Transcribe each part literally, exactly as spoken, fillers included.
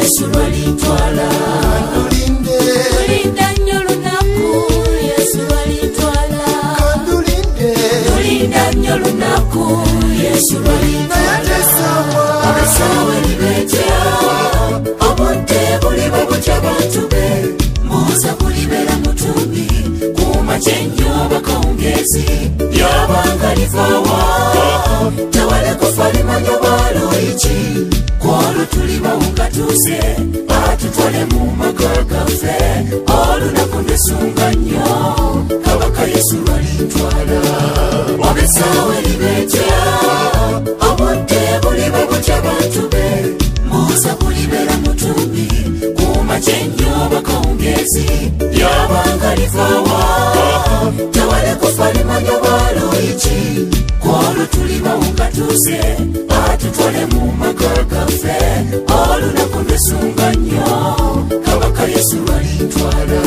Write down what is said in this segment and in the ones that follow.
Yesu lwalitwala. Kandulinde Tulinda nnyo lunaku Yesu lwalitwala. Kandulinde Tulinda nnyo lunaku Yesu lwalitwala. Abasaawe libetya obudde buliba butya bantu be. Mbuuza kulibera mutumbi kumakya ennyo bakawungezi lyabanga livaawa. Tewali kufa limanya bwaloiki kwolwo tulibawo nga tuze atutwale mu maka gaffe. Olunaku lwesunga nnyo kabaka Yesu lwalitwala. Abasaawe libetya obudde buliba butya bantu be. Mbuuza kulibera mutumbi kumakya ennyo bakawungezi lyabanga livaawa. Tewali kufa limanya bwaloiki kwolwo tulibawo nga tuze atutwale mu maka gaffe. Olunaku lwesunga nnyo kabaka Yesu lwalitwala.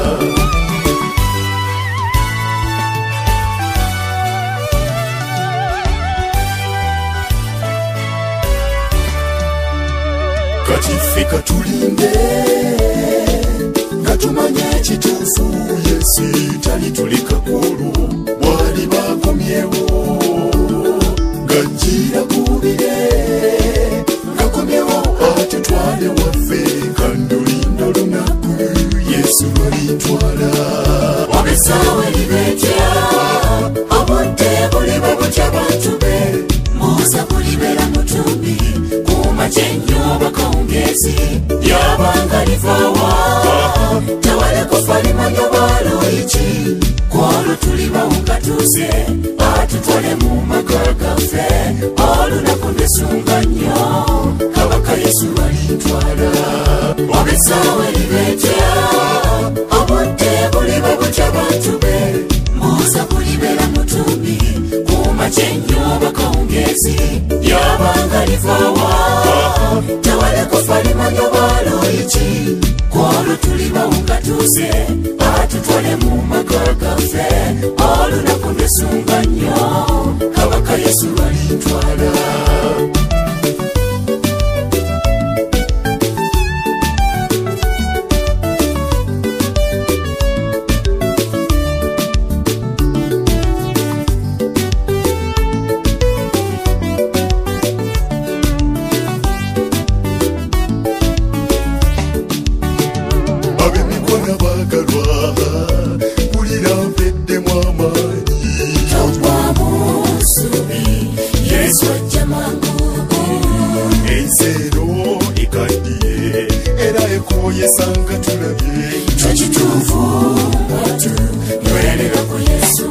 kati ffe katulinde nga tumanye ekituufu Yesu talituleka kwolwo bw'aliba akomyewo. Ng'ajjira kubire ng'akomyewo atutwale waffe. Kandulinda olunaku Yesu lwalitwala. Abasaawe libetya obudde buliba butya bantu be. Mbuuza kulibera mutumbi kumakya ennyo bakawungezi lyabanga livaawa. Tewali kufa limanya bwaloiki kwolwo tulibawo nga tuze atutwale mu maka gaffe. Olunaku lwesunga nnyo kabaka Yesu lwalitwala. Abasaawe libetya obudde buliba butya bantu be. Mbuuza kulibera mutumbi kumakya ennyo bakawungezi lyabanga livaawa. Tewali kufa limanya bwaloiki kwolwo tulibawo nga tuze atutwale mu maka gaffe. Olunaku lwesunga nnyo kabaka Yesu lwalitwala. Ab'emikono baagalwa mpulira mpeddemu amaanyi. Togwamu nsubi Yesu ajja mangu. Enseero ekaddiye era ekooyesa nga tulabye. Kyekituufu nga tunywerera ku Yesu.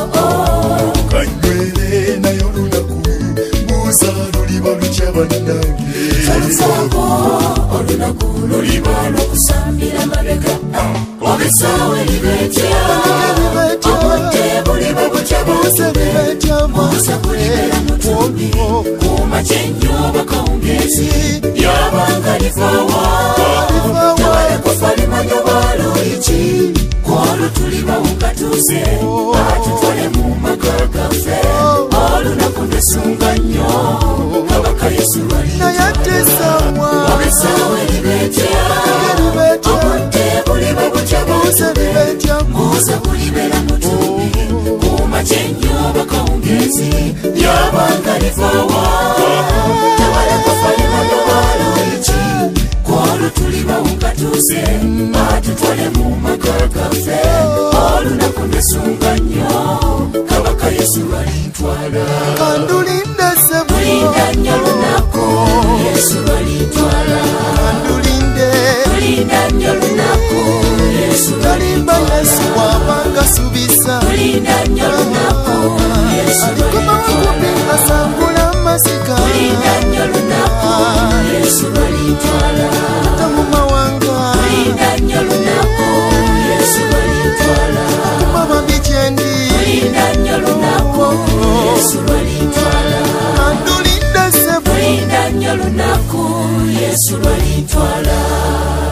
Kanywere naye olunaku mbuuza luliba lutya bannange. Kalufaako olunaku luliba lw'okusambira mabega. Abasaawe libetya obudde buliba butya bantu be. Mbuuza kulibera mutumbi kumakya ennyo bakawungezi lyabanga livaawa. Tewali kufa limanya bwaloiki kwolwo tulibawo nga tuze atutwale mu maka gaffe. Olunaku lwesunga nnyo kabaka Yesu lwalitwala. Abasaawe libetya obudde buliba butya bantu be. Mbuuza kulibera mutumbi kumakya ennyo bakawungezi lyabanga livaawa. Tewali kufa limanya bwaloiki kwolwo tulibawo nga tuze atutwale mu maka gaffe. Olunaku lwesunga nnyo kabaka Yesu lwalitwala. Kandulinde sebo Tulinda nnyo lunaku Yesu lwalitwala. Kandulinde Tulinda nnyo lunaku Yesu talimba Yesu lwalitwala. wabanga subisa. Tulinda nnyo lunaku Yesu Alikomawo kumbi lwalitwala. asangula amasika. Tulinda nnyo lunaku Yesu lwalitwala. Ata mu mawanga Tulinda nnyo lunaku Yesu lwalitwala. kumabambi gyendi. Tulinda nnyo lunaku Yesu lwalitwala. Kandulinde sebo Tulinda nnyo lunaku Yesu lwalitwala.